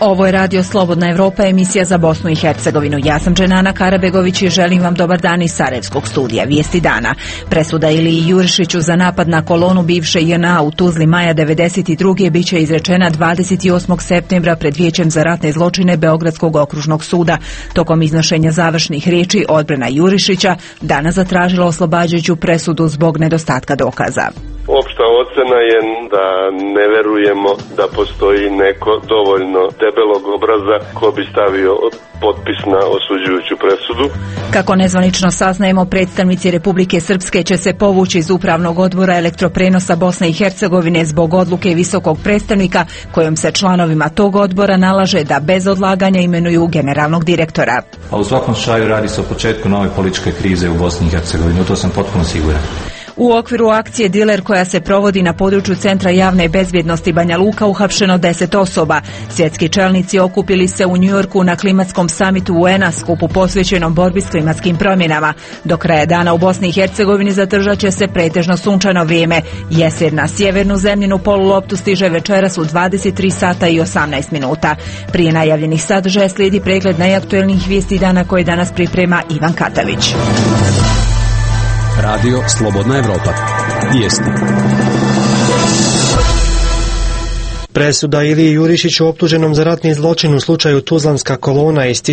Ovo je Radio Slobodna Evropa, emisija za Bosnu i Hercegovinu. Ja sam Dženana Karabegović i želim vam dobar dan iz Sarajevskog studija. Vijesti dana. Presuda Iliji Jurišiću za napad na kolonu bivše JNA u Tuzli maja 1992. biće izrečena 28. septembra pred Vijećem za ratne zločine Beogradskog okružnog suda. Tokom iznošenja završnih riječi odbrana Jurišića danas zatražila oslobađajuću presudu zbog nedostatka dokaza. Opšta ocena je da ne verujemo da postoji neko dovoljno debelog obraza ko bi stavio potpis na osuđujuću presudu. Kako nezvanično saznajemo, predstavnici Republike Srpske će se povući iz Upravnog odbora elektroprenosa Bosne i Hercegovine zbog odluke visokog predstavnika kojom se članovima tog odbora nalaže da bez odlaganja imenuju generalnog direktora. A u svakom slučaju radi se o početku nove političke krize u Bosni i Hercegovini, u to sam potpuno siguran. U okviru akcije Diler koja se provodi na području Centra javne bezbjednosti Banja Luka uhapšeno 10 osoba. Svjetski čelnici okupili se u Njujorku na klimatskom samitu UN-a, skupu posvećenom borbi s klimatskim promjenama. Do kraja dana u Bosni i Hercegovini zadržat će se pretežno sunčano vrijeme. Jeser na sjevernu zemljinu poluloptu stiže večeras u 23 sata i 18 minuta. Prije najavljenih sadržaja slijedi pregled najaktuelnijih vijesti dana koje danas priprema Ivan Katavić. Radio Slobodna Evropa. Vijesti. Presuda Iliji Jurišiću optuženom za ratni zločin u slučaju Tuzlanska kolona iz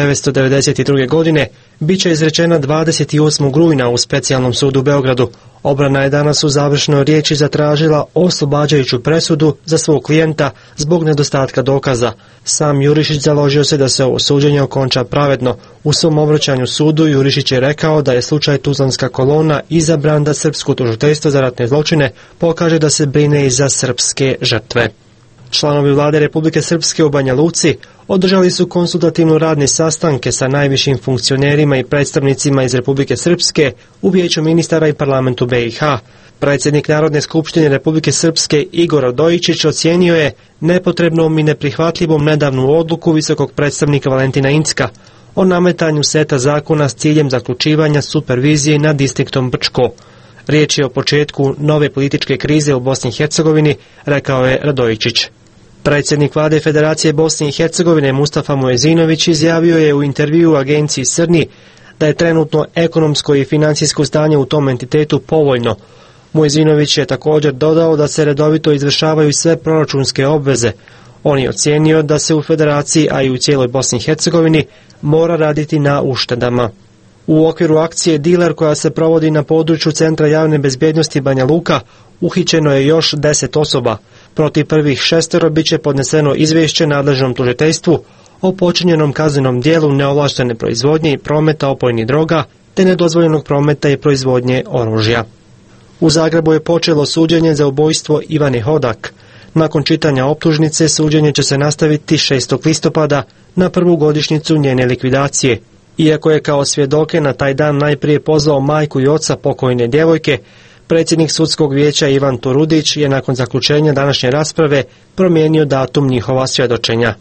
1992. godine bit će izrečena 28. rujna u Specijalnom sudu u Beogradu. Obrana je danas u završnoj riječi zatražila oslobađajuću presudu za svog klijenta zbog nedostatka dokaza. Sam Jurišić založio se da se ovo suđenje okonča pravedno. U svom obraćanju sudu Jurišić je rekao da je slučaj Tuzlanska kolona izabran da srpsko tužiteljstvo za ratne zločine pokaže da se brine i za srpske žrtve. Članovi vlade Republike Srpske u Banja Luci održali su konsultativno radne sastanke sa najvišim funkcionerima i predstavnicima iz Republike Srpske u Vijeću ministara i parlamentu BiH. Predsjednik Narodne skupštine Republike Srpske Igor Radojičić ocijenio je nepotrebnom i neprihvatljivom nedavnu odluku visokog predstavnika Valentina Incka o nametanju seta zakona s ciljem zaključivanja supervizije nad distriktom Brčko. Riječ je o početku nove političke krize u Bosni i Hercegovini, rekao je Radojičić. Predsjednik vlade Federacije Bosne i Hercegovine Mustafa Muezinović izjavio je u intervjuu agenciji Srni da je trenutno ekonomsko i financijsko stanje u tom entitetu povoljno. Muezinović je također dodao da se redovito izvršavaju sve proračunske obveze. On je ocijenio da se u Federaciji, a i u cijeloj Bosni i Hercegovini, mora raditi na uštedama. U okviru akcije Diler koja se provodi na području Centra javne bezbjednosti Banja Luka uhićeno je još 10 osoba. Protiv prvih 6 bit će podneseno izvješće nadležnom tužiteljstvu o počinjenom kaznenom dijelu neovlaštene proizvodnje i prometa opojnih droga te nedozvoljenog prometa i proizvodnje oružja. U Zagrebu je počelo suđenje za ubojstvo Ivane Hodak. Nakon čitanja optužnice suđenje će se nastaviti 6. listopada na prvu godišnjicu njene likvidacije. Iako je kao svjedoke na taj dan najprije pozvao majku i oca pokojne djevojke, predsjednik sudskog vijeća Ivan Turudić je nakon zaključenja današnje rasprave promijenio datum njihova svjedočenja.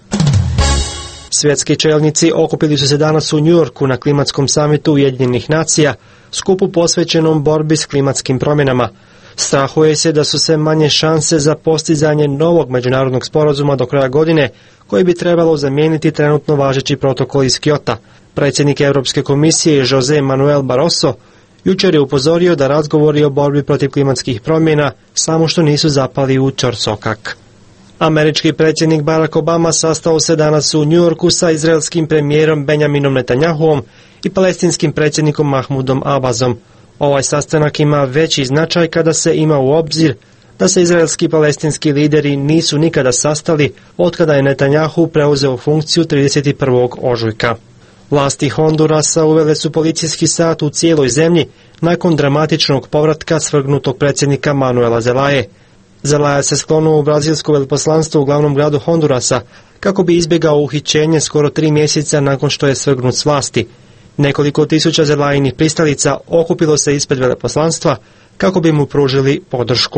Svjetski čelnici okupili su se danas u Njujorku na klimatskom samitu Ujedinjenih nacija, skupu posvećenom borbi s klimatskim promjenama. Strahuje se da su sve manje šanse za postizanje novog međunarodnog sporazuma do kraja godine, koji bi trebalo zamijeniti trenutno važeći protokol iz Kyota. Predsjednik Europske komisije Jose Manuel Barroso jučer je upozorio da razgovori o borbi protiv klimatskih promjena samo što nisu zapali u ćorsokak. Američki predsjednik Barack Obama sastao se danas u Njujorku sa izraelskim premijerom Benjaminom Netanjahuom i palestinskim predsjednikom Mahmudom Abbasom. Ovaj sastanak ima veći značaj kada se ima u obzir da se izraelski i palestinski lideri nisu nikada sastali otkada je Netanjahu preuzeo funkciju 31. ožujka. Vlasti Hondurasa uvele su policijski sat u cijeloj zemlji nakon dramatičnog povratka svrgnutog predsjednika Manuela Zelaje. Zelaya se sklonuo u brazilsko veleposlanstvo u glavnom gradu Hondurasa kako bi izbjegao uhićenje skoro 3 mjeseca nakon što je svrgnut s vlasti. Nekoliko tisuća Zelajinih pristalica okupilo se ispred veleposlanstva kako bi mu pružili podršku.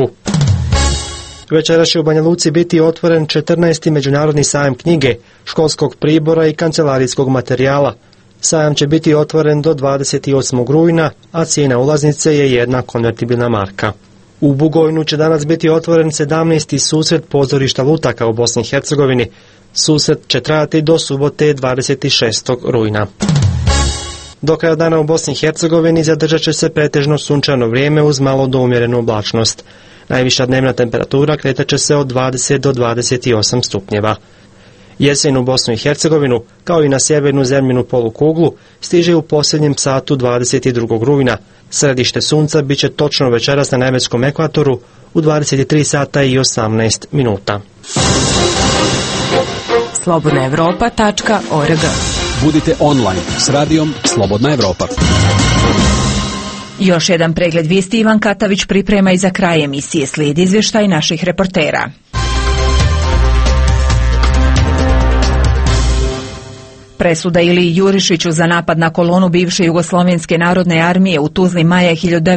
Večeras će u Banja Luci biti otvoren 14. međunarodni sajam knjige, školskog pribora i kancelarijskog materijala. Sajam će biti otvoren do 28. rujna, a cijena ulaznice je 1 konvertibilna marka. U Bugojnu će danas biti otvoren 17. susret pozorišta lutaka u Bosni i Hercegovini. Susret će trajati do subote 26. rujna. Do kraja dana u Bosni i Hercegovini zadržat će se pretežno sunčano vrijeme uz malo do umjerenu oblačnost. Najviša dnevna temperatura kretat će se od 20 do 28 stupnjeva. Jesen u Bosnu i Hercegovinu, kao i na sjevernu zemljinu polukuglu, stiže u posljednjem satu 22. rujna. Središte sunca bit će točno večeras na nebeskom ekvatoru u 23 sata i 18 minuta. slobodnaevropa.org. Budite online s radijom Slobodna Evropa. Još jedan pregled vijesti Ivan Katavić priprema i za kraj emisije slijedi izvještaj naših reportera. Presuda Iliji Jurišiću za napad na kolonu bivše Jugoslovenske narodne armije u Tuzli maja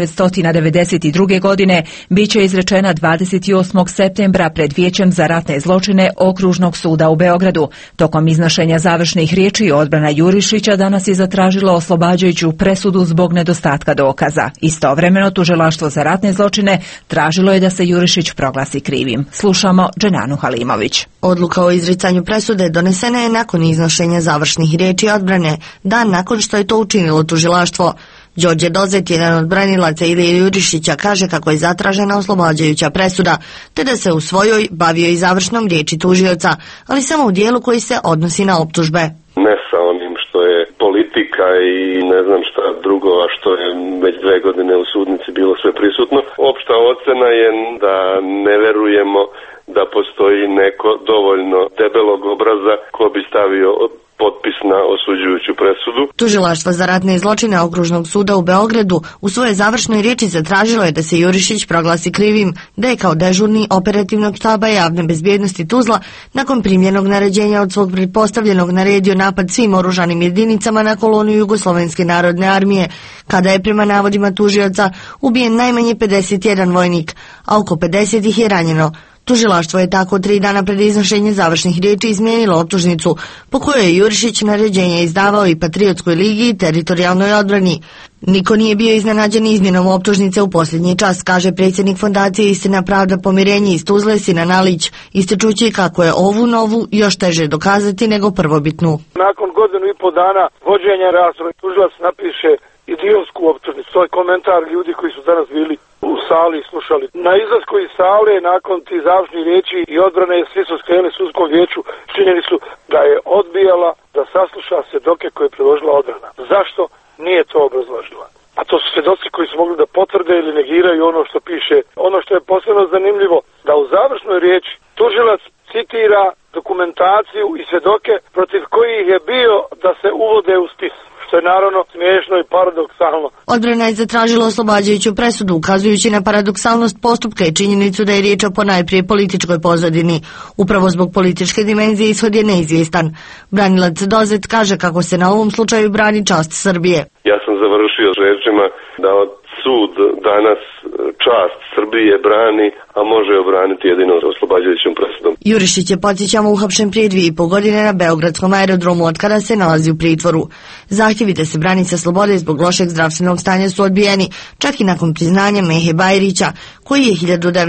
1992. godine biće izrečena 28. septembra pred Vijećem za ratne zločine Okružnog suda u Beogradu. Tokom iznošenja završnih riječi odbrana Jurišića danas je zatražila oslobađajuću presudu zbog nedostatka dokaza. Istovremeno tužilaštvo za ratne zločine tražilo je da se Jurišić proglasi krivim. Slušamo Dženanu Halimović. Odluka o izricanju presude donesena je nakon iznošenja završnih riječi odbrane, dan nakon što je to učinilo tužilaštvo. Đorđe Dozet, jedan od branilaca Ilije Jurišića, kaže kako je zatražena oslobađajuća presuda, te da se u svojoj bavio i završnom riječi tužioca, ali samo u dijelu koji se odnosi na optužbe. Ne sa onim što je politika i ne znam šta drugo, a što je već 2 godine u sudnici bilo sve prisutno. Opšta ocena je da ne verujemo da postoji neko dovoljno debelog obraza ko bi stavio potpis na osuđujuću presudu. Tužilaštvo za ratne zločine Okružnog suda u Beogradu u svojoj završnoj riječi zatražilo je da se Jurišić proglasi krivim, da je kao dežurni operativnog štaba javne bezbjednosti Tuzla nakon primljenog naređenja od svog pretpostavljenog naredio napad svim oružanim jedinicama na kolonu Jugoslovenske narodne armije, kada je prema navodima tužioca ubijen najmanje 51 vojnik, a oko 50 ih je ranjeno. Tužilaštvo je tako 3 dana pred iznošenje završnih riječi izmijenilo optužnicu, po kojoj je Jurišić naređenje izdavao i Patriotskoj ligi i teritorijalnoj odbrani. Niko nije bio iznenađen izmjenom optužnice u posljednji čas, kaže predsjednik Fondacije Istina, pravda, pomirenje iz Tuzle Sinan Alić, ističući kako je ovu novu još teže dokazati nego prvobitnu. Nakon 1,5 dana vođenja rasprave tužilac napiše idionsku optužnicu. To je komentar ljudi koji su danas bili u sali i slušali. Na izlasku iz sale, nakon tih završnih riječi i odbrane, svi su skrenuli sudskom vijeću, činjeni su da je odbijala da sasluša svjedoke koje je predložila odbrana. Zašto? Nije to obrazložila. A to su svjedoci koji su mogli da potvrde ili negiraju ono što piše. Ono što je posebno zanimljivo, da u završnoj riječi tužilac citira dokumentaciju i svjedoke protiv kojih je bio da se uvode u spis. Što je naravno smiješno i paradoksalno. Odbrana je zatražila oslobađajuću presudu, ukazujući na paradoksalnost postupka i činjenicu da je riječ o ponajprije političkoj pozadini. Upravo zbog političke dimenzije ishod je neizvjestan. Branilac Dozet kaže kako se na ovom slučaju brani čast Srbije. Ja sam završio s rečima da sud danas čast Srbije brani, a može obraniti jedino oslobađajućom presudom. Jurišić je, podsjećamo, uhapšen prije 2,5 godine na beogradskom aerodromu, od kada se nalazi u pritvoru. Zahtjevi da se brani sa slobode zbog lošeg zdravstvenog stanja su odbijeni, čak i nakon priznanja Mehe Bajrića, koji je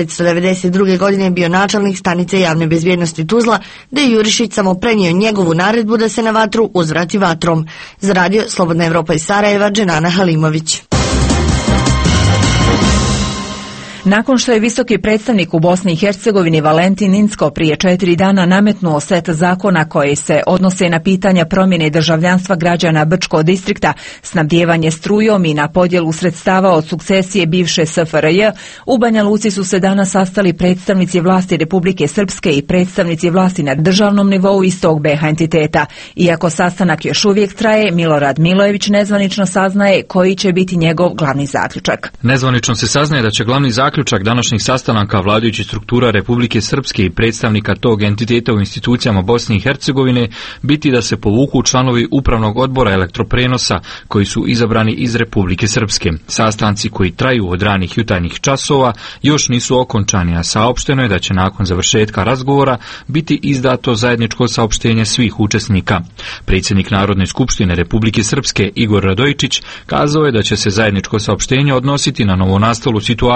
1992. godine bio načelnik stanice javne bezbjednosti Tuzla, da je Jurišić samo prenio njegovu naredbu da se na vatru uzvrati vatrom. Za radio Slobodna Evropa iz Sarajeva, Dženana Halimović. Nakon što je visoki predstavnik u Bosni i Hercegovini Valentin Incko prije 4 dana nametnuo set zakona koji se odnose na pitanja promjene državljanstva građana Brčkog distrikta, snabdijevanje strujom i na podjelu sredstava od sukcesije bivše SFRJ, u Banja Luci su se danas sastali predstavnici vlasti Republike Srpske i predstavnici vlasti na državnom nivou istog BiH entiteta. Iako sastanak još uvijek traje, Milorad Milojević nezvanično saznaje koji će biti njegov glavni zaključak. Nezvanično se saznaje da će glavni zaključak današnjih sastanaka vladajućih struktura Republike Srpske i predstavnika tog entiteta u institucijama Bosne i Hercegovine biti da se povuku članovi upravnog odbora elektroprenosa koji su izabrani iz Republike Srpske. Sastanci koji traju od ranih jutarnjih časova još nisu okončani, a saopšteno je da će nakon završetka razgovora biti izdato zajedničko saopštenje svih učesnika. Predsjednik Narodne skupštine Republike Srpske Igor Radojičić kazao je da će se zajedničko saopštenje odnositi na novonastalu situaciju u Bosni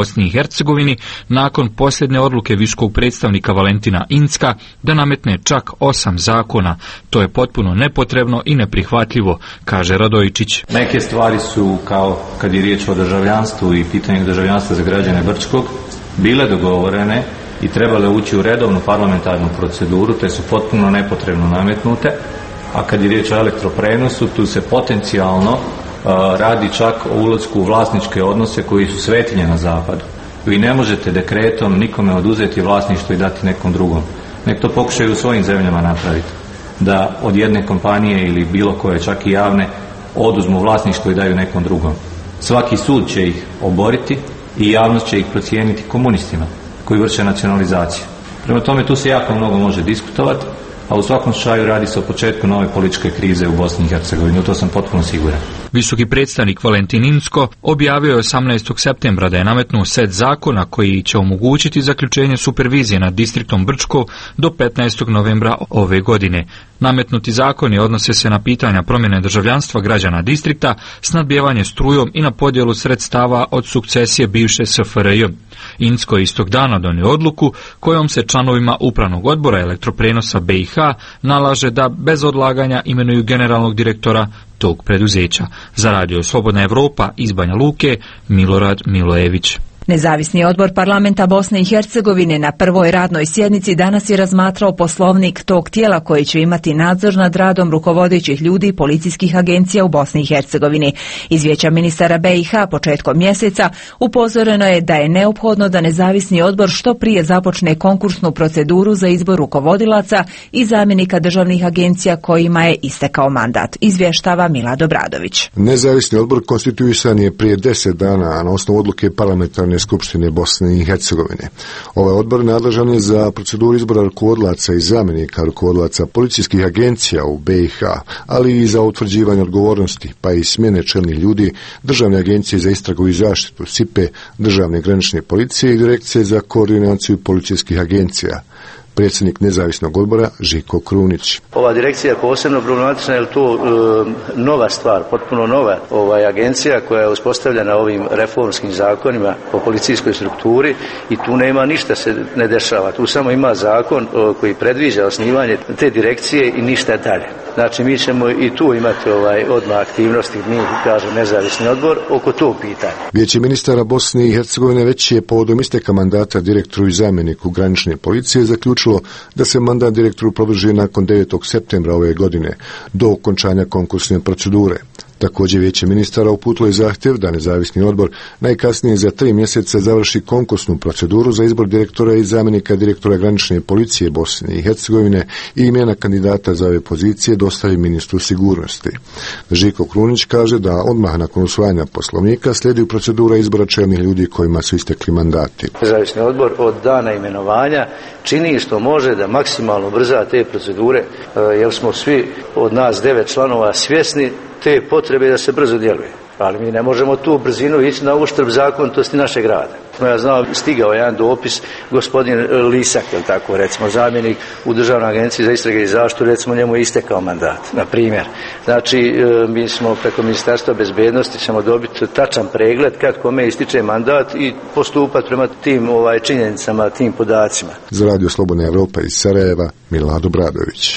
Bosni i Hercegovini nakon posljednje odluke visokog predstavnika Valentina Incka da nametne čak 8 zakona. To je potpuno nepotrebno i neprihvatljivo, kaže Radojičić. Neke stvari su, kao kad je riječ o državljanstvu i pitanju državljanstva za građane Brčkog, bile dogovorene i trebale ući u redovnu parlamentarnu proceduru, te su potpuno nepotrebno nametnute. A kad je riječ o elektroprenosu, tu se potencijalno radi čak o ulasku u vlasničke odnose koji su svetinje na zapadu. Vi ne možete dekretom nikome oduzeti vlasništvo i dati nekom drugom. Nek to pokušaju u svojim zemljama napraviti. Da od jedne kompanije ili bilo koje, čak i javne, oduzmu vlasništvo i daju nekom drugom. Svaki sud će ih oboriti i javnost će ih procijeniti komunistima koji vrše nacionalizaciju. Prema tome tu se jako mnogo može diskutovati, a u svakom slučaju radi se o početku nove političke krize u Bosni i Hercegovini, u to sam potpuno siguran. Visoki predstavnik Valentin Incko objavio je 18. septembra da je nametnuo set zakona koji će omogućiti zaključenje supervizije nad distriktom Brčko do 15. novembra ove godine. Nametnuti zakoni odnose se na pitanja promjene državljanstva građana distrikta, snabdijevanje strujom i na podjelu sredstava od sukcesije bivše SFRJ. Incko je istog dana donio odluku kojom se članovima Upravnog odbora elektroprenosa BiH nalaže da bez odlaganja imenuju generalnog direktora tog preduzeća. Za Radio Slobodna Evropa iz Banja Luke, Milorad Milojević. Nezavisni odbor parlamenta Bosne i Hercegovine na prvoj radnoj sjednici danas je razmatrao poslovnik tog tijela koji će imati nadzor nad radom rukovodećih ljudi policijskih agencija u Bosni i Hercegovini. Iz Vijeća ministara BiH početkom mjeseca upozoreno je da je neophodno da nezavisni odbor što prije započne konkursnu proceduru za izbor rukovodilaca i zamjenika državnih agencija kojima je istekao mandat. Izvještava Milad Obradović. Nezavisni odbor konstituisan je prije 10 dana na osnovu odluke parlamentarne skupštine Bosne i Hercegovine. Ovaj odbor nadležan je za proceduru izbora rukovodilaca i zamjenika rukovodilaca policijskih agencija u BiH, ali i za utvrđivanje odgovornosti, pa i smjene čelnih ljudi Državne agencije za istragu i zaštitu, SIPE, Državne granične policije i Direkcije za koordinaciju policijskih agencija. Predsjednik nezavisnog odbora Žiko Krunić. Ova direkcija je posebno problematična, jer to nova stvar, potpuno nova agencija koja je uspostavljena ovim reformskim zakonima o policijskoj strukturi i tu nema ništa se ne dešava. Tu samo ima zakon koji predviđa osnivanje te direkcije i ništa dalje. Znači mi ćemo i tu imati odmah aktivnosti, mi kažem nezavisni odbor, oko tog pitanja. Vijeće ministara Bosne i Hercegovine već je povodom isteka mandata direktoru i zamjeniku granične policije zaključilo da se mandat direktoru produži nakon 9. septembra ove godine do okončanja konkursne procedure. Također Vijeće ministara uputilo je zahtjev da nezavisni odbor najkasnije za 3 mjeseca završi konkursnu proceduru za izbor direktora i zamjenika direktora granične policije Bosne i Hercegovine i imena kandidata za ove pozicije dostavi ministru sigurnosti. Žiko Krunić kaže da odmah nakon usvajanja poslovnika slijedi procedura izbora čelnih ljudi kojima su istekli mandati. Nezavisni odbor od dana imenovanja čini što može da maksimalno brza te procedure, jer smo svi od nas 9 članova svjesni te potrebe da se brzo djeluje. Ali mi ne možemo tu brzinu ići na uštrb zakonitosti našeg rada. Ja znam, stigao je jedan dopis, gospodin Lisak, je li tako, recimo, zamjenik u Državnoj agenciji za istrage i zaštitu, recimo, njemu je istekao mandat, na primjer. Znači, mi smo preko Ministarstva bezbednosti ćemo dobiti tačan pregled kad kome ističe mandat i postupati prema tim činjenicama, tim podacima. Za Radio Slobodna Evropa iz Sarajeva, Milad Obradović.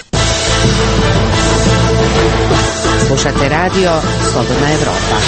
Slušate radio Slobodna Evropa.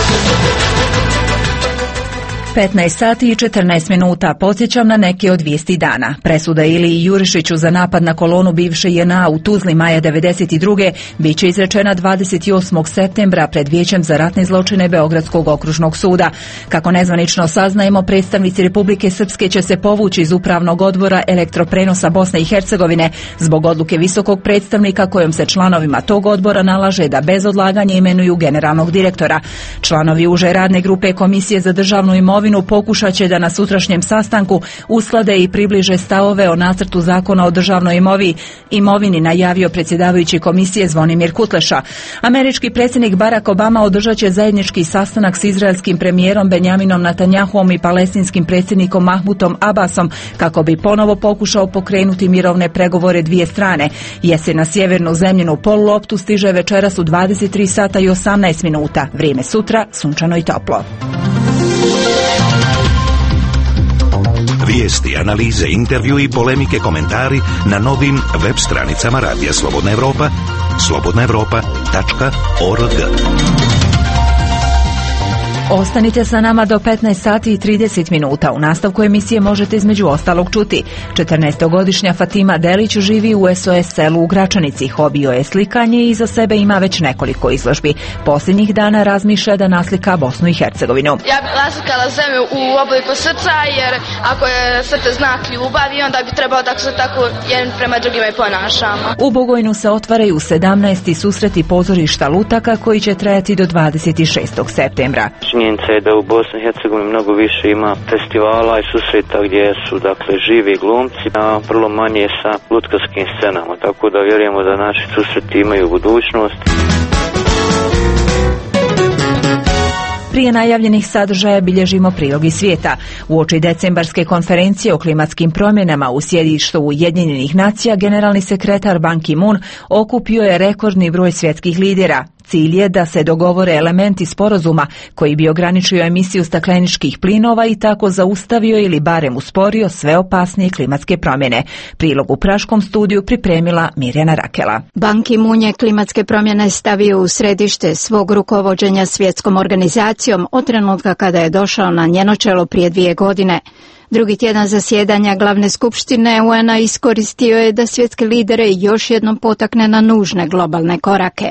15 sati i 14 minuta. Podsjećam na neke od vijesti dana. Presuda Iliji Jurišiću za napad na kolonu bivše JNA u Tuzli maja 1992. bit će izrečena 28. septembra pred Vijećem za ratne zločine Beogradskog okružnog suda. Kako nezvanično saznajemo, predstavnici Republike Srpske će se povući iz Upravnog odbora elektroprenosa Bosne i Hercegovine zbog odluke visokog predstavnika kojom se članovima tog odbora nalaže da bez odlaganja imenuju generalnog direktora. Članovi uže radne grupe Komisije za državnu imovinu pokušat će da na sutrašnjem sastanku usklade i približe stavove o nacrtu zakona o državnoj imovini, najavio predsjedavajući komisije Zvonimir Kutleša. Američki predsjednik Barack Obama održat će zajednički sastanak s izraelskim premijerom Benjaminom Netanjahuom i palestinskim predsjednikom Mahmutom Abbasom kako bi ponovo pokušao pokrenuti mirovne pregovore dvije strane. Jesen na sjevernu zemljinu poluloptu stiže večeras u 23 sata i 18 minuta. Vrijeme sutra sunčano i toplo. Vijesti, analize, intervju i polemike, komentari na novim web stranicama Radija Slobodna Evropa, slobodnaevropa.org. Ostanite sa nama do 15 sati i 30 minuta. U nastavku emisije možete između ostalog čuti. 14-godišnja Fatima Delić živi u SOS selu u Gračanici. Hobio je slikanje i iza sebe ima već nekoliko izložbi. Posljednjih dana razmišlja da naslika Bosnu i Hercegovinu. Ja bih naslikala zemlju u obliku srca, jer ako je srce znak ljubavi, onda bi trebalo da se tako jedan prema drugima i ponašamo. U Bugojnu se otvaraju 17. susreti pozorišta lutaka koji će trajati do 26. septembra. Činjenica je da u Bosni i Hercegovini mnogo više ima festivala i susreta gdje su živi glumci, a vrlo manje sa lutkarskim scenama, tako da vjerujemo da naši susreti imaju budućnost. Prije najavljenih sadržaja bilježimo prilog iz svijeta. Uoči decembarske konferencije o klimatskim promjenama u sjedištu Ujedinjenih nacija, generalni sekretar Ban Ki-moon okupio je rekordni broj svjetskih lidera. Cilj je da se dogovore elementi sporazuma koji bi ograničio emisiju stakleničkih plinova i tako zaustavio ili barem usporio sve opasnije klimatske promjene. Prilog u praškom studiju pripremila Mirjana Rakela. Ban Ki-moon je klimatske promjene stavio u središte svog rukovođenja svjetskom organizacijom od trenutka kada je došao na njeno čelo prije 2 godine. Drugi tjedan zasjedanja glavne skupštine UN-a iskoristio je da svjetske lidere još jednom potakne na nužne globalne korake.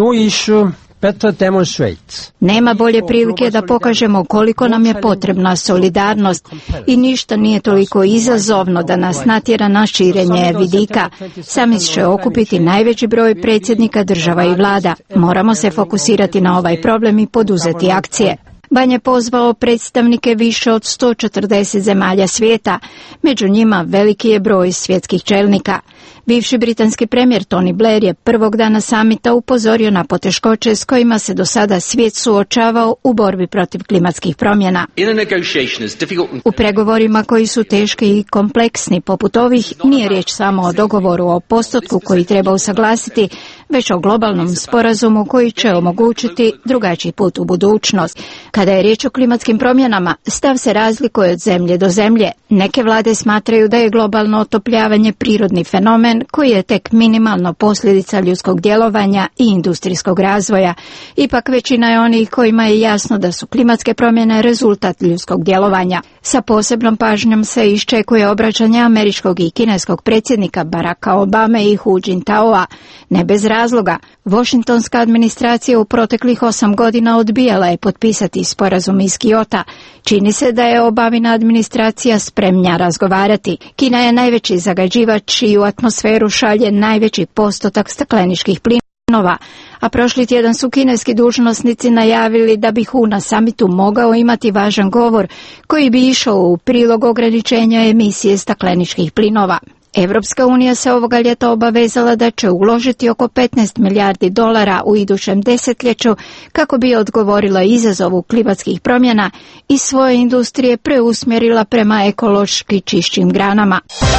Nema bolje prilike da pokažemo koliko nam je potrebna solidarnost i ništa nije toliko izazovno da nas natjera na širenje vidika. Samit će okupiti najveći broj predsjednika država i vlada. Moramo se fokusirati na ovaj problem i poduzeti akcije. Ban je pozvao predstavnike više od 140 zemalja svijeta, među njima veliki je broj svjetskih čelnika. Bivši britanski premijer Tony Blair je prvog dana samita upozorio na poteškoće s kojima se do sada svijet suočavao u borbi protiv klimatskih promjena. U pregovorima koji su teški i kompleksni poput ovih nije riječ samo o dogovoru o postotku koji treba usaglasiti, već o globalnom sporazumu koji će omogućiti drugačiji put u budućnost. Kada je riječ o klimatskim promjenama, stav se razlikuje od zemlje do zemlje. Neke vlade smatraju da je globalno otopljavanje prirodni fenomen koji je tek minimalno posljedica ljudskog djelovanja i industrijskog razvoja. Ipak većina je onih kojima je jasno da su klimatske promjene rezultat ljudskog djelovanja. Sa posebnom pažnjom se iščekuje obraćanje američkog i kineskog predsjednika Baracka Obame i Hu Jintaoa. Ne bez razloga, Washingtonska administracija u proteklih 8 godina odbijala je potpisati sporazum iz Kiota. Čini se da je Obamina administracija spremna razgovarati. Kina je najveći zagađivač i u atmosferu šalje najveći postotak stakleničkih plinova, a prošli tjedan su kineski dužnosnici najavili da bi Hu na samitu mogao imati važan govor koji bi išao u prilog ograničenja emisije stakleničkih plinova. Evropska unija se ovoga ljeta obavezala da će uložiti oko 15 milijardi dolara u idućem desetljeću kako bi odgovorila izazovu klimatskih promjena i svoje industrije preusmjerila prema ekološki čišćim granama.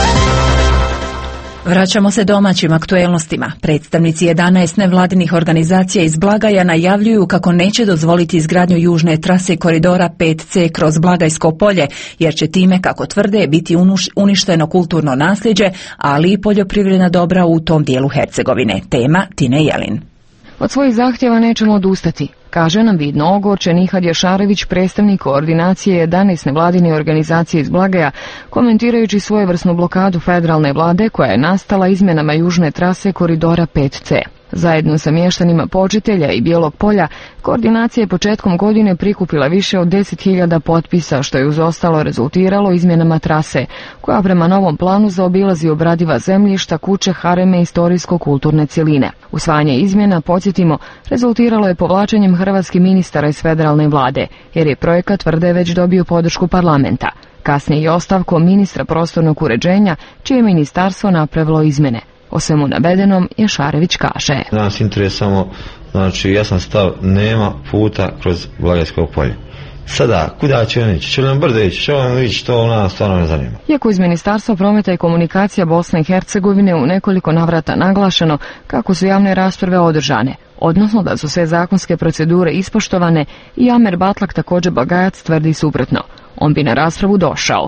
Vraćamo se domaćim aktuelnostima. Predstavnici 11 nevladinih organizacija iz Blagaja najavljuju kako neće dozvoliti izgradnju južne trase koridora 5C kroz Blagajsko polje, jer će time, kako tvrde, biti uništeno kulturno nasljeđe, ali i poljoprivredna dobra u tom dijelu Hercegovine. Tema Tine Jelin. Od svojih zahtjeva nećemo odustati, kaže nam vidno ogorčen Ihad Jašarević, predstavnik koordinacije 11 nevladine organizacije iz Blagaja, komentirajući svojevrsnu blokadu federalne vlade koja je nastala izmjenama južne trase koridora 5C. Zajedno sa mještanima Počitelja i Bijelog polja, koordinacija je početkom godine prikupila više od 10.000 potpisa, što je uz ostalo rezultiralo izmjenama trase, koja prema novom planu zaobilazi obradiva zemljišta, kuće, hareme i istorijsko-kulturne cjeline. Usvajanje izmjena, podsjetimo, rezultiralo je povlačenjem hrvatskih ministara iz federalne vlade, jer je projekat, tvrde, već dobio podršku parlamenta. Kasnije i ostavkom ministra prostornog uređenja, čije ministarstvo napravilo izmjene. O svemu navedenom Jašarević kaže. Nas interes samo, jasan stav, nema puta kroz Blagajsko polje. Sada, kuda će on ići? Će li nam brdo ići? Će on ići? To nas stvarno ne zanima. Iako iz Ministarstva prometa i komunikacija Bosne i Hercegovine u nekoliko navrata naglašeno kako su javne rasprave održane, odnosno da su sve zakonske procedure ispoštovane, i Amer Batlak, također Blagajac, tvrdi suprotno. On bi na raspravu došao.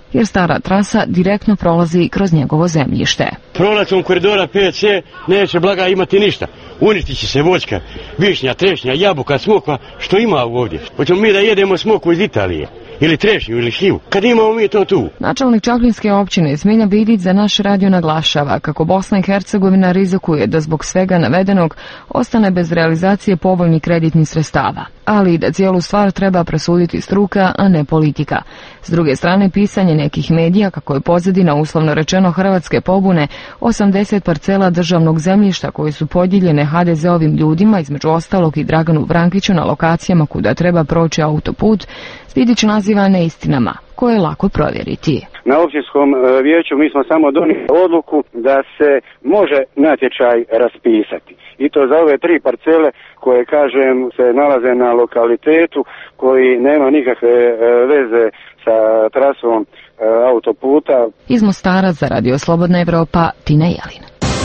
jer stara trasa direktno prolazi kroz njegovo zemljište. Prolaskom koridora 5C neće Blaga imati ništa. Uništit će se voćka, višnja, trešnja, jabuka, smokva, što ima ovdje. Hoćemo mi da jedemo smokvu iz Italije, ili trešnju, ili šljivu. Kad imamo mi to tu? Načelnik Čapljinske općine Smiljan Vidić za naš radio naglašava kako Bosna i Hercegovina rizikuje da zbog svega navedenog ostane bez realizacije povoljnih kreditnih sredstava, ali i da cijelu stvar treba presuditi struka, a ne politika. S druge strane, pisanje nekih medija kako je pozadina uslovno rečeno hrvatske pobune 80 parcela državnog zemljišta koje su podijeljene HDZ-ovim ljudima, između ostalog i Draganu Brankiću na lokacijama kuda treba proći autoput, Vidić naziva neistinama koje je lako provjeriti. Na općinskom vijeću mi smo samo donijeli odluku da se može natječaj raspisati. I to za ove 3 parcele koje, kažem, se nalaze na lokalitetu koji nema nikakve veze sa trasom autoputa. Iz Mostara za Radio Slobodna Evropa, Tina Jelina.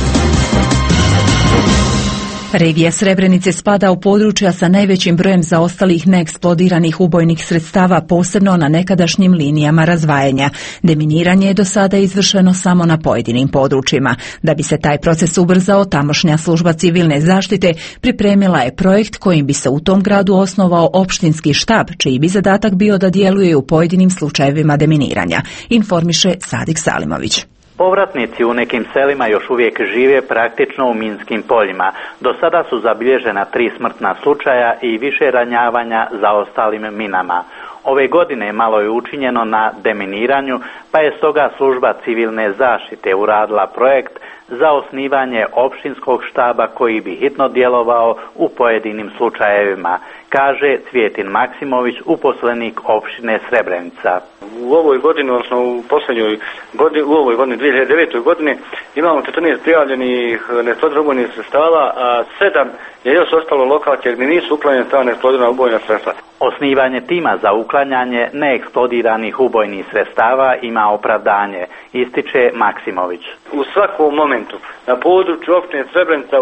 Regija Srebrenice spada u područja sa najvećim brojem zaostalih neeksplodiranih ubojnih sredstava, posebno na nekadašnjim linijama razdvajanja. Deminiranje je do sada izvršeno samo na pojedinim područjima. Da bi se taj proces ubrzao, tamošnja služba civilne zaštite pripremila je projekt kojim bi se u tom gradu osnovao opštinski štab, čiji bi zadatak bio da djeluje u pojedinim slučajevima deminiranja, informiše Sadik Salimović. Povratnici u nekim selima još uvijek žive praktično u minskim poljima. Do sada su zabilježena 3 smrtna slučaja i više ranjavanja za ostalim minama. Ove godine malo je učinjeno na deminiranju, pa je stoga služba civilne zaštite uradila projekt za osnivanje opštinskog štaba koji bi hitno djelovao u pojedinim slučajevima, kaže Cvjetin Maksimović, uposlenik opštine Srebrenica. U ovoj godini, odnosno u posljednjoj godini, u ovoj godini 2009. godini imamo 14 prijavljenih neeksplodiranih ubojnih sredstava, a 7 je još ostalo lokacije gdje nisu uklanjene ta neeksplodirana ubojna sredstva. Osnivanje tima za uklanjanje neeksplodiranih ubojnih sredstava ima opravdanje, ističe Maksimović. U svakom momentu na području opštine Srebrenica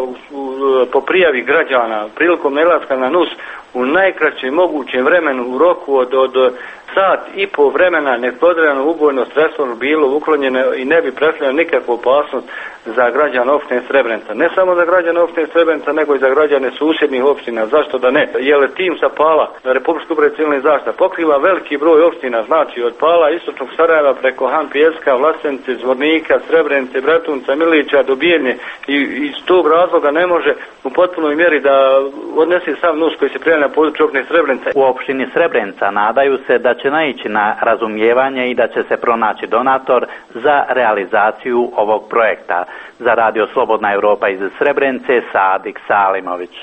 po prijavi građana prilikom nailaska na NUS u najkraćem mogućem vremenu u roku od sat i po vremena neeksplodirano ubojno sredstvo bilo uklonjeno i ne bi predstavljalo nikakvu opasnost za građane opštine Srebrenica. Ne samo za građane opštine Srebrenica, nego i za građane susjednih opština. Zašto da ne? Jer tim sa Pala Republičke uprave civilne zaštite pokriva veliki broj opština, znači od Pala, istočnog Sarajeva preko Han Pijeska, Vlasenice, Zvornika, Srebrenice, Bratunca, Milića do Bijeljne i iz tog razloga ne može u potpunoj mjeri da odnese sam NUS koji se prijavlja na području opštine Srebrenica. U opštini Srebrenica nadaju se da će naići na razumijevanje i da će se pronaći donator za realizaciju ovog projekta. Za Radio Slobodna Evropa iz Srebrenice, Sadik Salimović.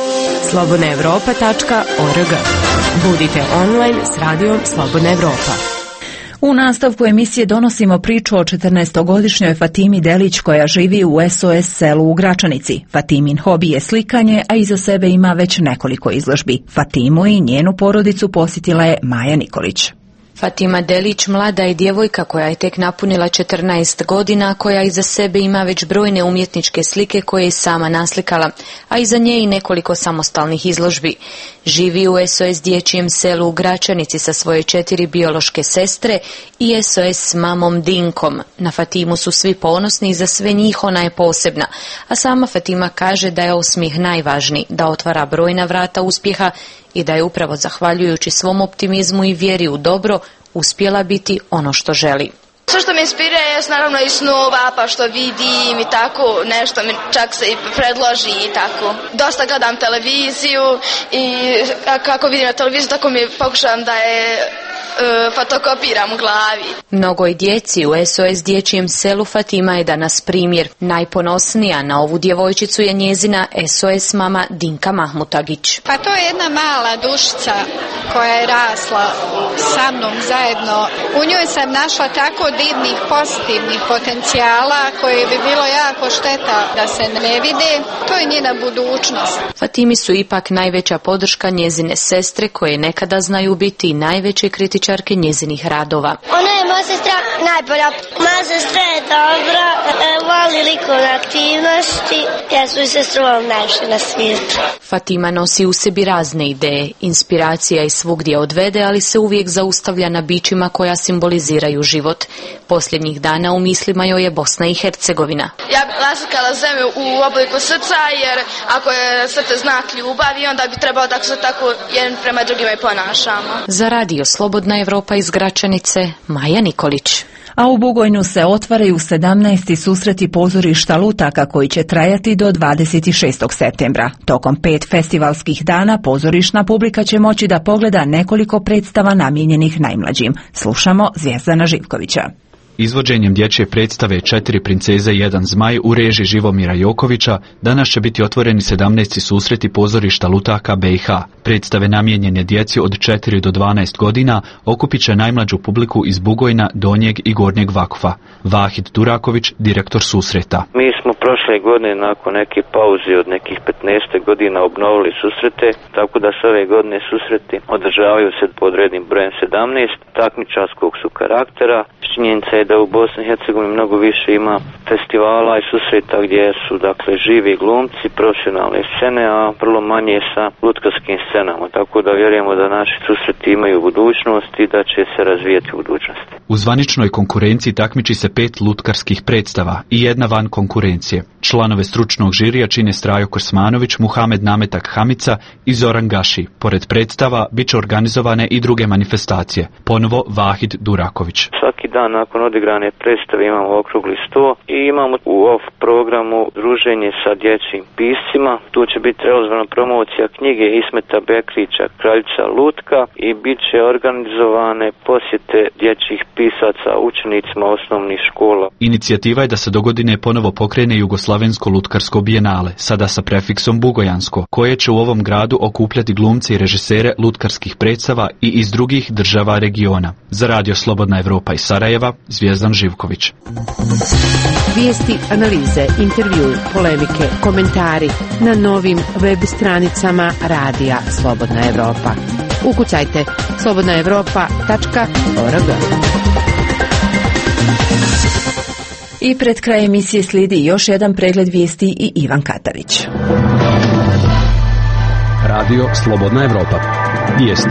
slobodnaevropa.org. Budite online s Radijom Slobodna Evropa. U nastavku emisije donosimo priču o 14-godišnjoj Fatimi Delić koja živi u SOS selu u Gračanici. Fatimin hobi je slikanje, a iza sebe ima već nekoliko izložbi. Fatimu i njenu porodicu posjetila je Maja Nikolić. Fatima Delić mlada je djevojka koja je tek napunila 14 godina, koja iza sebe ima već brojne umjetničke slike koje je sama naslikala, a iza nje i nekoliko samostalnih izložbi. Živi u SOS dječjem selu u Gračanici sa svoje 4 biološke sestre i SOS s mamom Dinkom. Na Fatimu su svi ponosni i za sve njih ona je posebna, a sama Fatima kaže da je osmijeh najvažniji, da otvara brojna vrata uspjeha i da je upravo zahvaljujući svom optimizmu i vjeri u dobro uspjela biti ono što želi. Sve što me inspirira je naravno i snova, pa što vidim i tako, nešto mi čak se i predloži i tako. Dosta gledam televiziju i kako vidim na televiziju tako mi pokušavam da je fotokopiram u glavi. Mnogoj djeci u SOS dječjem selu Fatima je danas primjer. Najponosnija na ovu djevojčicu je njezina SOS mama Dinka Mahmutagić. Pa to je jedna mala dušica koja je rasla sa mnom zajedno. U njoj sam našla tako divnih pozitivnih potencijala koje bi bilo jako šteta da se ne vide. To je njena budućnost. Fatimi su ipak najveća podrška njezine sestre koje nekada znaju biti najveće kritičarke njezinih radova. Ona je moja sestra Najbolja. Moja sestra je dobra, voli likovne aktivnosti, ja su i sestru volim najviše na svijetu. Fatima nosi u sebi razne ideje, inspiracija i svugdje odvede, ali se uvijek zaustavlja na bićima koja simboliziraju život. Posljednjih dana u mislima joj je Bosna i Hercegovina. Ja bih naslikala zemlju u obliku srca, jer ako je srce znak ljubavi, onda bi trebalo da se tako jedan prema drugima i ponašamo. Za Radio Slobodna Evropa iz Gračanice, Maja Nikolić. A u Bugojnu se otvaraju 17. susreti pozorišta lutaka koji će trajati do 26. septembra. Tokom 5 festivalskih dana pozorišna publika će moći da pogleda nekoliko predstava namijenjenih najmlađim. Slušamo Zvijezdana Živkovića. Izvođenjem dječje predstave 4 princeze i 1 zmaj u režiji Živomira Jokovića danas će biti otvoreni 17. susreti pozorišta lutaka BiH. Predstave namijenjene djeci od 4 do 12 godina okupit će najmlađu publiku iz Bugojna, Donjeg i Gornjeg Vakufa. Vahid Duraković, direktor susreta. Mi smo prošle godine nakon neke pauze od nekih 15 godina obnovili susrete, tako da se ove godine susreti održavaju se pod rednim brojem 17, takmičarskog su karaktera. Činjenica je da u Bosni i Hercegovini mnogo više ima festivala i susreta gdje su dakle živi glumci, profesionalne scene, a vrlo manje sa lutkarskim scenama, tako da vjerujemo da naši susreti imaju budućnost i da će se razvijati u budućnosti. U zvaničnoj konkurenciji takmiči se 5 lutkarskih predstava i 1 van konkurencije. Članove stručnog žirija čine Strajo Krsmanović, Muhamed Nametak Hamica i Zoran Gaši. Pored predstava bit će organizovane i druge manifestacije. Ponovo Vahid Duraković. Svaki dan nakon odigrane predstave imamo okrugli sto i imamo u off programu druženje sa dječjim piscima. Tu će biti realizovana promocija knjige Ismeta Bekrića Kraljica lutka i bit će organizovane posjete dječjih pisaca učenicima osnovnih škola. Inicijativa je da se dogodine ponovo pokrene Jugoslavensko lutkarsko bijenale, sada sa prefiksom bugojansko, koje će u ovom gradu okupljati glumce i režisere lutkarskih predstava i iz drugih država regiona. Za Radio Slobodna Evropa iz Sarajeva, Zvijezdan Živković. Vijesti, analize, intervju, polemike, komentari na novim web stranicama Radija Slobodna Evropa. Ukucajte slobodnaevropa.org. I pred kraj emisije slijedi još jedan pregled vijesti i Ivan Katavić. Radio Slobodna Evropa. Vijesti.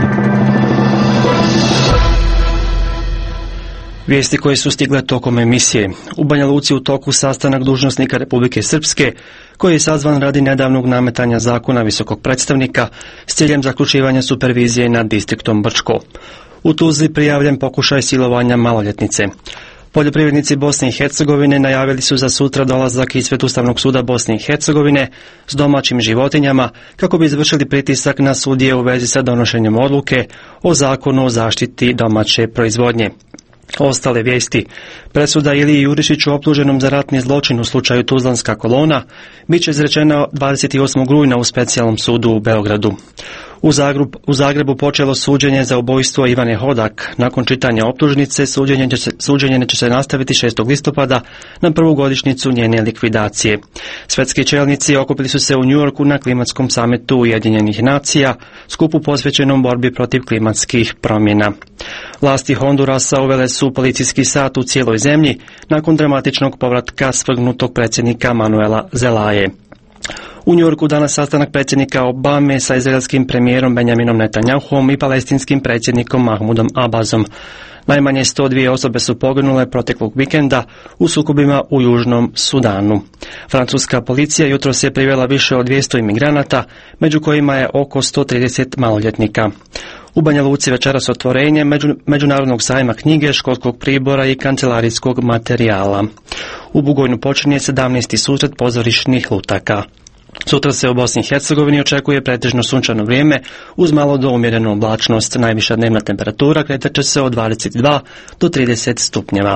Vijesti koje su stigle tokom emisije. U Banja Luci u toku sastanak dužnosnika Republike Srpske, koji je sazvan radi nedavnog nametanja zakona visokog predstavnika s ciljem zaključivanja supervizije nad distriktom Brčko. U Tuzli prijavljen pokušaj silovanja maloljetnice. Poljoprivrednici Bosne i Hercegovine najavili su za sutra dolazak ispred Ustavnog suda Bosne i Hercegovine s domaćim životinjama kako bi izvršili pritisak na sudije u vezi sa donošenjem odluke o zakonu o zaštiti domaće proizvodnje. Ostale vijesti. Presuda Iliji Jurišiću optuženom za ratni zločin u slučaju Tuzlanska kolona bit će izrečena 28. rujna u specijalnom sudu u Beogradu. U Zagrebu počelo suđenje za ubojstvo Ivane Hodak. Nakon čitanja optužnice, suđenje će se nastaviti 6. listopada na prvu godišnjicu njene likvidacije. Svetski čelnici okupili su se u Njujorku na klimatskom samitu Ujedinjenih nacija, skupu posvećenom borbi protiv klimatskih promjena. Vlasti Hondurasa uvele su policijski sat u cijeloj zemlji nakon dramatičnog povratka svrgnutog predsjednika Manuela Zelaje. U Njujorku danas sastanak predsjednika Obame sa izraelskim premijerom Benjaminom Netanjahuom i palestinskim predsjednikom Mahmudom Abbasom. Najmanje 102 osobe su poginule proteklog vikenda u sukobima u Južnom Sudanu. Francuska policija jutros je privela više od 200 imigranata, među kojima je oko 130 maloljetnika. U Banja Luci večeras otvorenje Međunarodnog sajma knjige, školskog pribora i kancelarijskog materijala. U Bugojnu počinje 17. susret pozorišnih lutaka. Sutra se u Bosni i Hercegovini očekuje pretežno sunčano vrijeme uz malo do umjerenu oblačnost. Najviša dnevna temperatura kretat će se od 22 do 30 stupnjeva.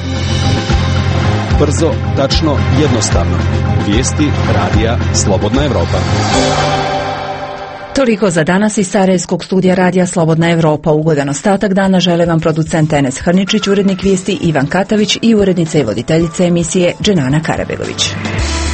Brzo, tačno, jednostavno. Vijesti Radija Slobodna Evropa. Toliko za danas iz Sarajevskog studija Radija Slobodna Evropa. Ugodan ostatak dana žele vam producent Enes Hrničić, urednik vijesti Ivan Katavić i urednica i voditeljica emisije Dženana Karabegović.